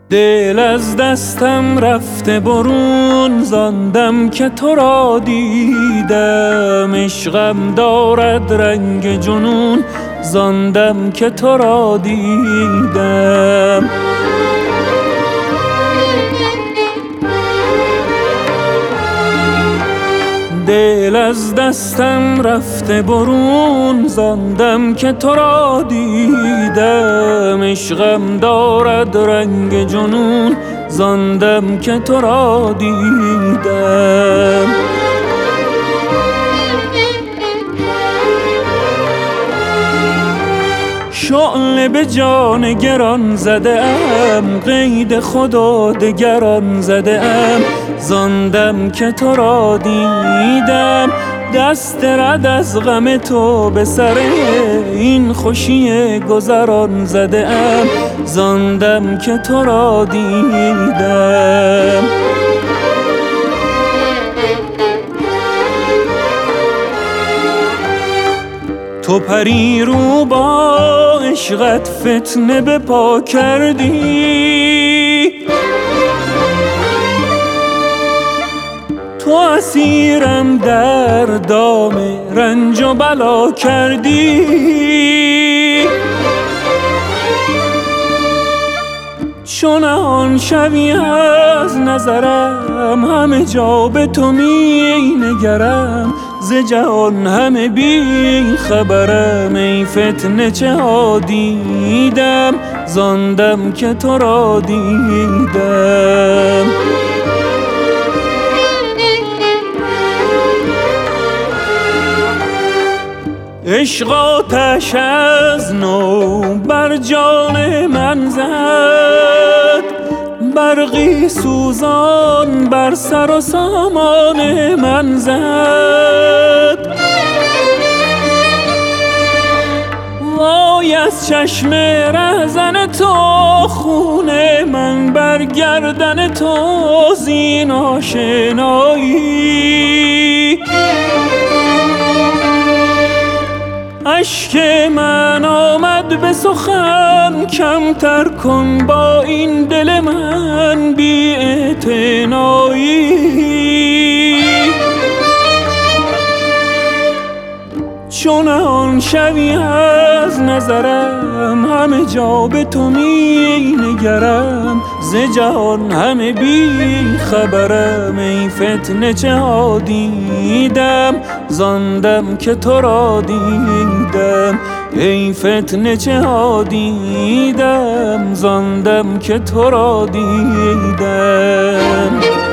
دل از دستم رفته برون زاندم که تو را دیدم. عشقم دارد رنگ جنون زاندم که تو را دیدم. دل از دستم رفته برون زاندم که تو را دیدم. عشقم دارد رنگ جنون زاندم که تو را دیدم. شعله به جان گران زده ام، قید خدا دگران زده ام زاندم که تو را دیدم. دست رد از غم تو به سر این خوشی گذران زده ام زاندم که تو را دیدم. تو پری رو با عشقت فتنه به پا کردی، تو اسیرم در دام رنج و بلا کردی. چون آن شوی از نظرم همه جا به تو می نگرم. ز جهان همه بی خبرم، ای فتنه چه ها دیدم زاندم که تو را دیدم. عشق آتش از نو بر جان من زد، برقی سوزان بر سر و سامان من زد. وای از چشم رهزن تو، خون من بر گردن تو زین آشنایی. اشک من آمد به سخن، کمتر کن با این دل من بی اعتنایی. چون آن شوی از نظرم همه جا به تو می نگرم. ز جهان همه بی خبرم، ای فتنه چه ها دیدم زاندم که تو را دیدم. ای فتنه چه ها دیدم زاندم که تو را دیدم.